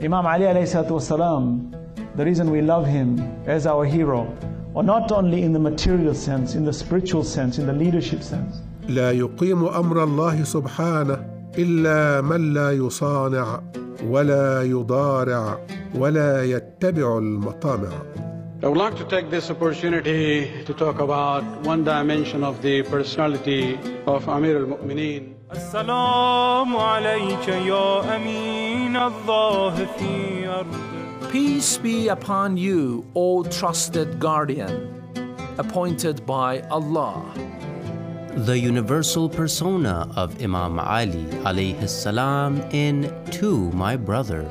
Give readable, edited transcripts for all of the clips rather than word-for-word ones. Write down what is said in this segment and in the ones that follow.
Imam Ali alayhi salatu wasalam, the reason we love him as our hero, or not only in the material sense, in the spiritual sense, in the leadership sense. لا يقيم أمر الله سبحانه إلا من لا يصانع ولا يضارع ولا يتبع المطامع. I would like to take this opportunity to talk about one dimension of the personality of Amir al-Mu'mineen. As-salamu alayka ya Amin Allah fi ard. Peace be upon you, O trusted guardian, appointed by Allah. The universal persona of Imam Ali alayhi salam in To My Brother.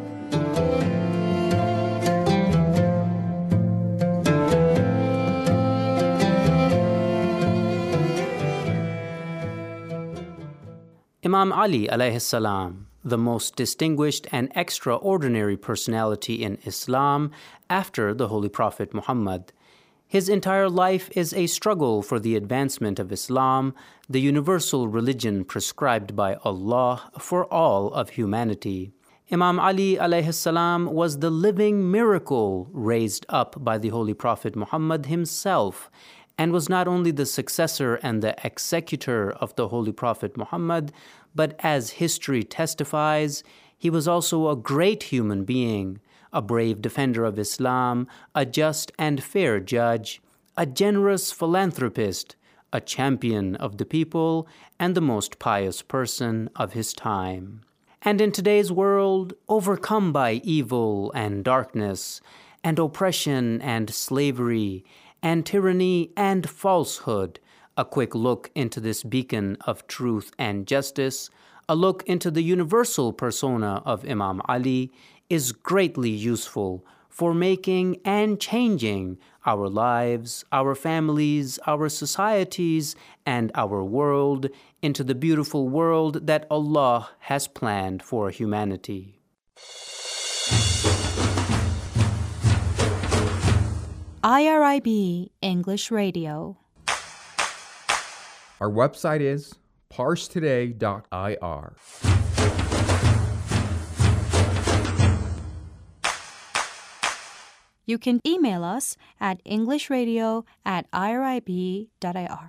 Imam Ali alayhi salam, the most distinguished and extraordinary personality in Islam after the Holy Prophet Muhammad. His entire life is a struggle for the advancement of Islam, the universal religion prescribed by Allah for all of humanity. Imam Ali alayhi salam was the living miracle raised up by the Holy Prophet Muhammad himself, and was not only the successor and the executor of the Holy Prophet Muhammad, but as history testifies, he was also a great human being, a brave defender of Islam, a just and fair judge, a generous philanthropist, a champion of the people, and the most pious person of his time. And in today's world, overcome by evil and darkness, and oppression and slavery, and tyranny and falsehood, a quick look into this beacon of truth and justice, a look into the universal persona of Imam Ali, is greatly useful for making and changing our lives, our families, our societies, and our world into the beautiful world that Allah has planned for humanity. IRIB English Radio. Our website is parstoday.ir. You can email us at englishradio@irib.ir.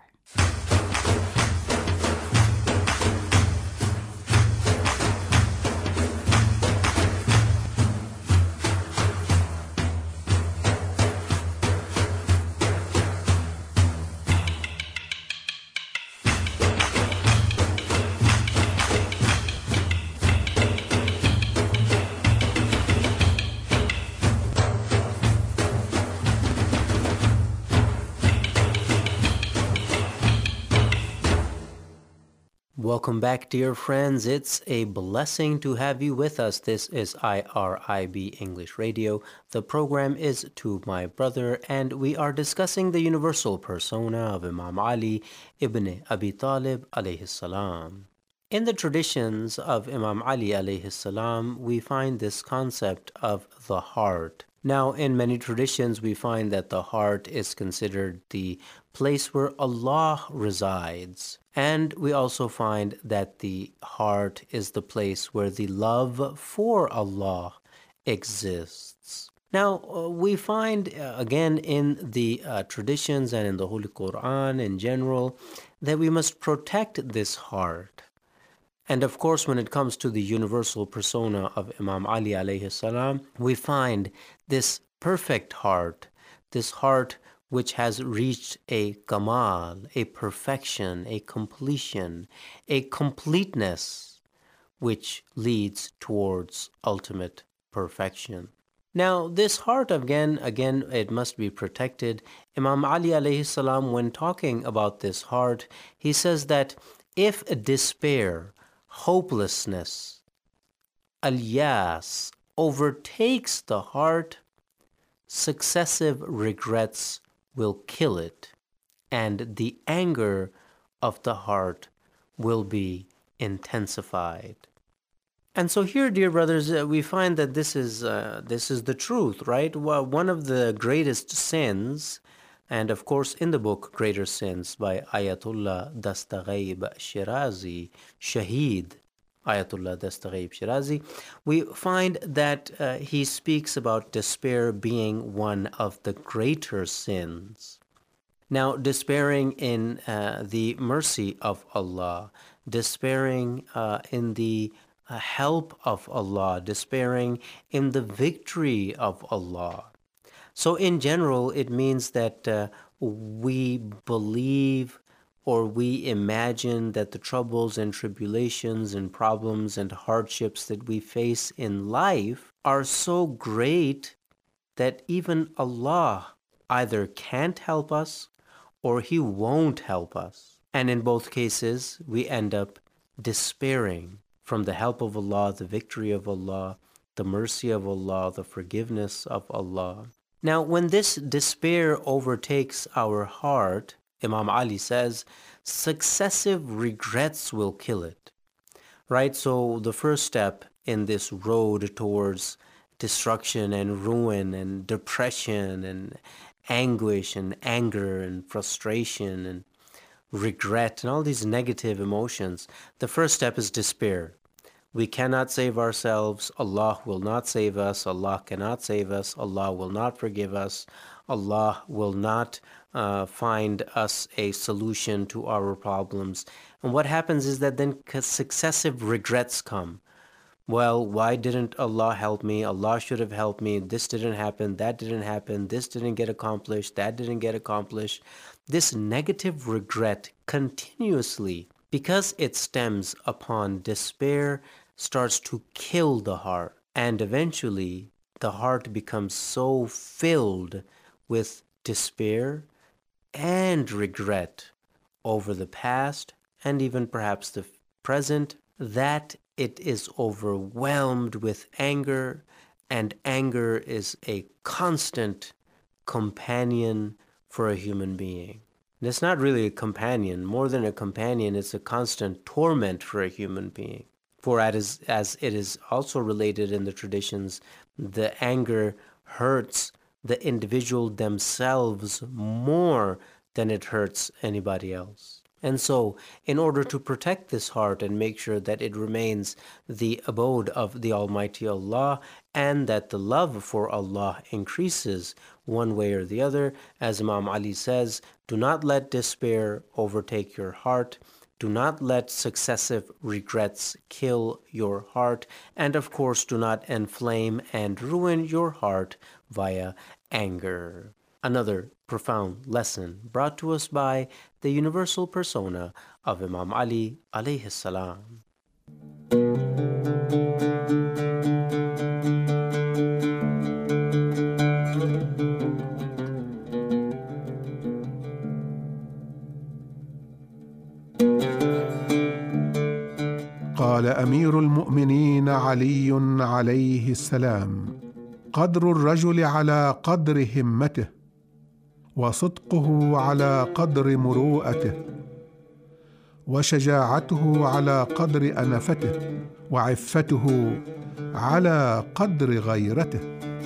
Welcome back, dear friends. It's a blessing to have you with us. This is IRIB English Radio. The program is To My Brother, and we are discussing the universal persona of Imam Ali ibn Abi Talib alayhi salam. In the traditions of Imam Ali alayhi salam, we find this concept of the heart. Now, in many traditions, we find that the heart is considered the place where Allah resides. And we also find that the heart is the place where the love for Allah exists. Now, we find, again, in the traditions and in the Holy Quran in general, that we must protect this heart. And of course, when it comes to the universal persona of Imam Ali alayhi salam, we find this perfect heart, this heart which has reached a kamal, a perfection, a completion, a completeness, which leads towards ultimate perfection. Now, this heart, again, it must be protected. Imam Ali alayhi salam, when talking about this heart, he says that if despair, hopelessness, al-yas, overtakes the heart, successive regrets will kill it, and the anger of the heart will be intensified. And so here, dear brothers, we find that this is the truth, right? Well, one of the greatest sins, and of course in the book Greater Sins by Ayatollah Dastaghaib Shirazi, Shaheed, Ayatollah Dastaghaib Shirazi, we find that he speaks about despair being one of the greater sins. Now, despairing in the mercy of Allah, despairing in the help of Allah, despairing in the victory of Allah. So in general, it means that we believe or we imagine that the troubles and tribulations and problems and hardships that we face in life are so great that even Allah either can't help us or He won't help us. And in both cases, we end up despairing from the help of Allah, the victory of Allah, the mercy of Allah, the forgiveness of Allah. Now, when this despair overtakes our heart, Imam Ali says, successive regrets will kill it. Right? So the first step in this road towards destruction and ruin and depression and anguish and anger and frustration and regret and all these negative emotions, the first step is despair. We cannot save ourselves. Allah will not save us. Allah cannot save us. Allah will not forgive us. Allah will not find us a solution to our problems. And what happens is that then successive regrets come. Well, why didn't Allah help me? Allah should have helped me. This didn't happen. That didn't happen. This didn't get accomplished. That didn't get accomplished. This negative regret continuously, because it stems upon despair, starts to kill the heart. And eventually, the heart becomes so filled with despair and regret over the past and even perhaps the present that it is overwhelmed with anger, and anger is a constant companion for a human being. And it's not really a companion. More than a companion, it's a constant torment for a human being. For as it is also related in the traditions, the anger hurts the individual themselves more than it hurts anybody else. And so, in order to protect this heart and make sure that it remains the abode of the Almighty Allah and that the love for Allah increases one way or the other, as Imam Ali says, do not let despair overtake your heart. Do not let successive regrets kill your heart. And of course, do not inflame and ruin your heart via anger. Another profound lesson brought to us by the universal persona of Imam Ali alayhi salam. قال أمير المؤمنين علي عليه السلام: قدر الرجل على قدر همته، وصدقه على قدر مروءته، وشجاعته على قدر أنفته، وعفته على قدر غيرته.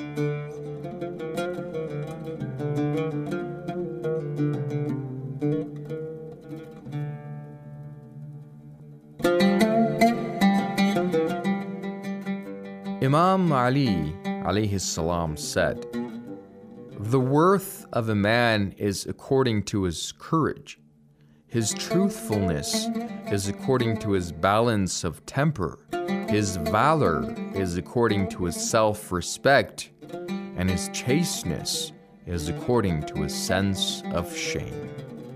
Imam Ali alayhi salam said, "The worth of a man is according to his courage. His truthfulness is according to his balance of temper. His valor is according to his self-respect, and his chasteness is according to his sense of shame."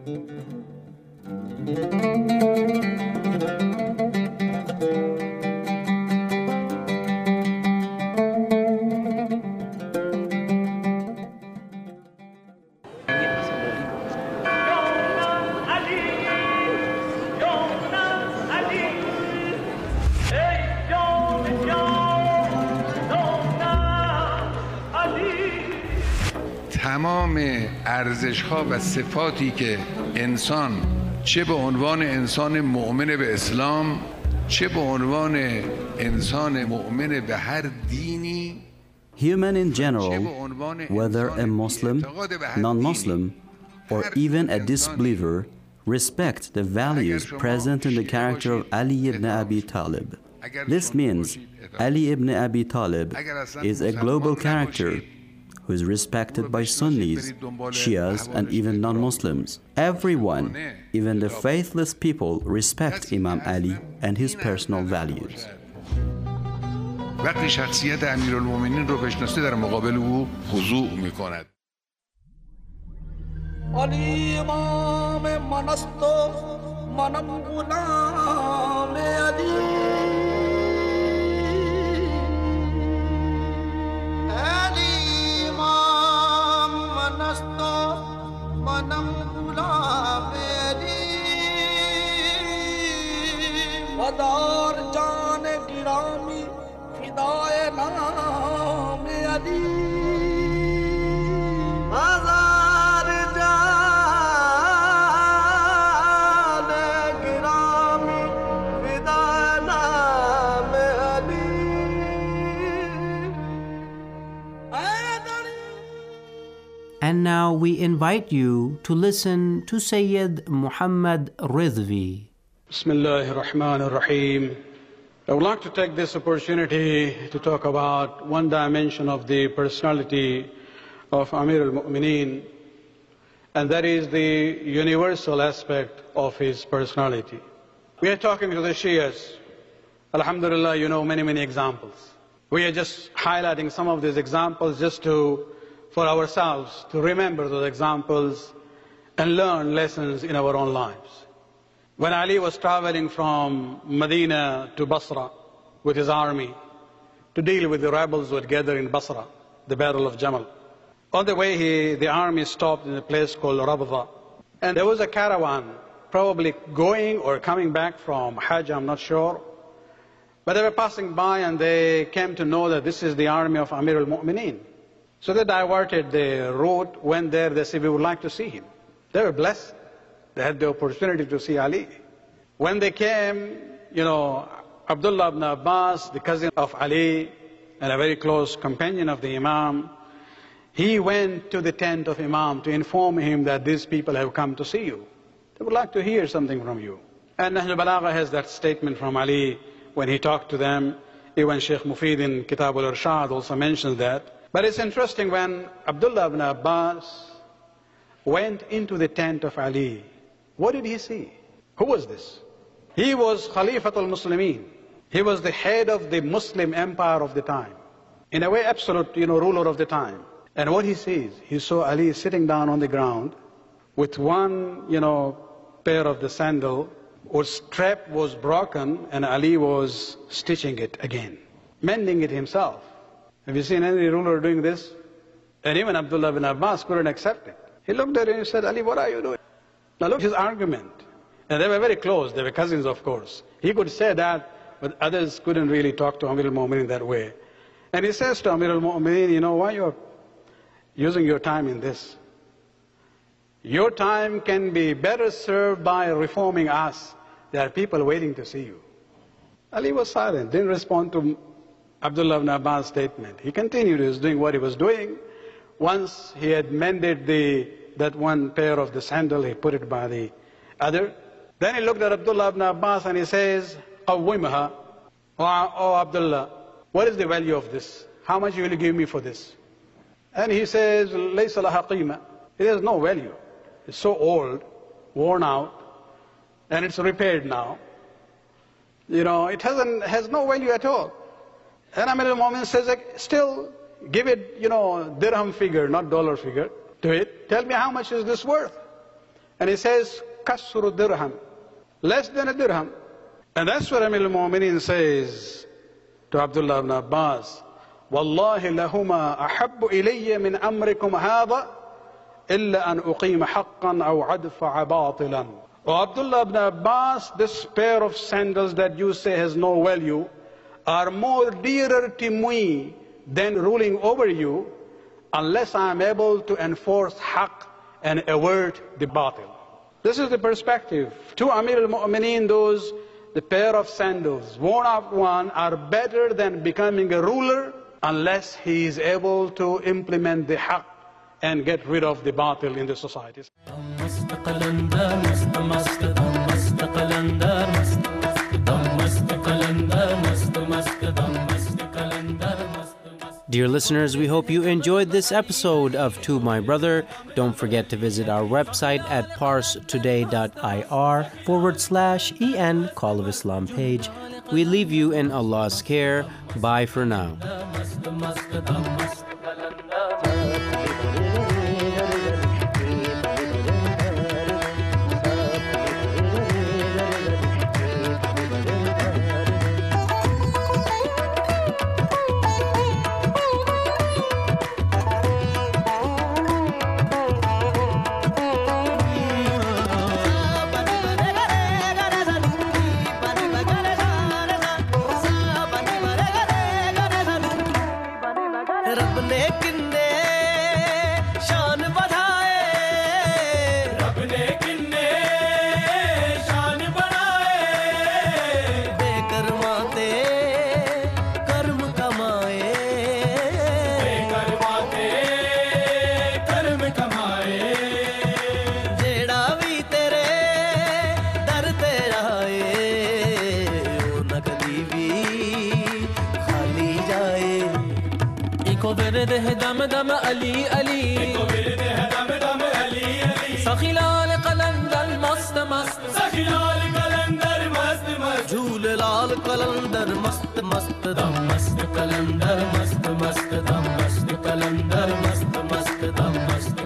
تمام ارزش‌ها و صفاتی که انسان چه به عنوان انسان مؤمن به اسلام چه به عنوان انسان مؤمن به هر دینی Human in general, whether a Muslim, non-Muslim, or even a disbeliever, respect the values present in the character of Ali ibn Abi Talib. This means Ali ibn Abi Talib is a global character who is respected by Sunnis, Shias, and even non-Muslims. Everyone, even the faithless people, respect Imam Ali and his personal values. وقتی شخصیت امیرالمومنین رو بشناسه در مقابل او خضوع میکند. علی امام من است و منم غلام علی. علی امام من است و منم غلام علی. ودار جان گرامی فدای نام علی. And now we invite you to listen to Sayyid Muhammad Ridvi. Bismillahir Rahmanir Rahim. I would like to take this opportunity to talk about one dimension of the personality of Amir al-Mu'mineen, and that is the universal aspect of his personality. We are talking to the Shias. Alhamdulillah, you know many examples. We are just highlighting some of these examples just for ourselves to remember those examples and learn lessons in our own lives. When Ali was traveling from Medina to Basra with his army to deal with the rebels who had gathered in Basra, the Battle of Jamal, on the way the army stopped in a place called Rabza, and there was a caravan probably going or coming back from Hajj, I'm not sure, but they were passing by and they came to know that this is the army of Amir al-Mu'mineen. So they diverted the route, went there, they said, we would like to see him. They were blessed. They had the opportunity to see Ali. When they came, Abdullah ibn Abbas, the cousin of Ali, and a very close companion of the Imam, he went to the tent of Imam to inform him that these people have come to see you. They would like to hear something from you. And Nahj al-Balagha has that statement from Ali when he talked to them. Even Sheikh Mufid in Kitab al-Irshad also mentions that. But it's interesting, when Abdullah ibn Abbas went into the tent of Ali, what did he see? Who was this? He was Khalifatul Muslimin. He was the head of the Muslim empire of the time. In a way, absolute, ruler of the time. And what he sees, he saw Ali sitting down on the ground with one, pair of the sandal, or strap was broken, and Ali was stitching it again, mending it himself. Have you seen any ruler doing this? And even Abdullah ibn Abbas couldn't accept it. He looked at him and said, Ali, what are you doing? Now look his argument. And they were very close. They were cousins, of course. He could say that, but others couldn't really talk to Amir al-Mu'mineen that way. And he says to Amir al-Mu'mineen, why you're using your time in this? Your time can be better served by reforming us. There are people waiting to see you. Ali was silent, didn't respond to Abdullah ibn Abbas' statement. He continued, he was doing what he was doing. Once he had mended that one pair of the sandal, he put it by the other. Then he looked at Abdullah ibn Abbas and he says, Qawwimha. Oh Abdullah, what is the value of this? How much will you give me for this? And he says, Laysa laha qima. It has no value. It's so old, worn out, and it's repaired now. It has no value at all. And Amir al-Mu'mineen says, still give it, dirham figure, not dollar figure, to it. Tell me how much is this worth? And he says, kasru dirham, less than a dirham. And that's what Amir al-Mu'mineen says to Abdullah ibn Abbas, Wallahi lahuma ahabbu ilayya min amrikum hadha illa an uqima haqqan aw adfa'a batilan. Oh Abdullah ibn Abbas, this pair of sandals that you say has no value are more dearer to me than ruling over you, unless I am able to enforce haqq and avert the batil. This is the perspective. To Amir al-Mu'mineen, the pair of sandals, worn out one, are better than becoming a ruler unless he is able to implement the haqq and get rid of the batil in the societies. Dear listeners, we hope you enjoyed this episode of To My Brother. Don't forget to visit our website at parstoday.ir/EN Call of Islam page. We leave you in Allah's care. Bye for now. دم دم علی علی سخیلال قلندر مست مست سخیلال قلندر مست مست جھول لال قلندر مست مست دم مست قلندر مست مست دم مست قلندر مست مست دم مست